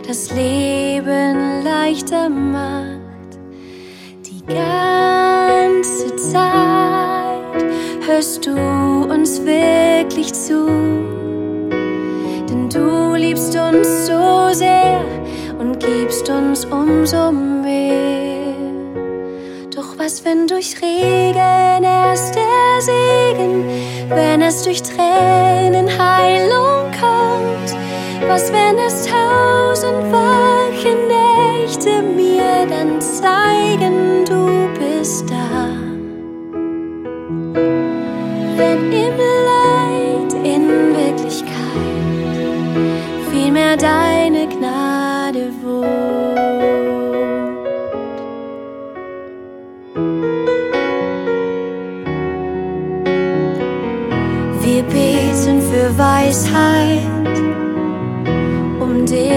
das Leben leichter macht. Die ganze Zeit hörst du uns wirklich zu, denn du liebst uns so sehr und gibst uns umso mehr. Doch was, wenn durch Regen erst der Segen, wenn es durch Tränen Heilung kommt? Was, wenn es 1000 wache Nächte mir dann zeigen, du bist da? Wenn im Leid in Wirklichkeit vielmehr deine Gnade wohnt. Wir beten für Weisheit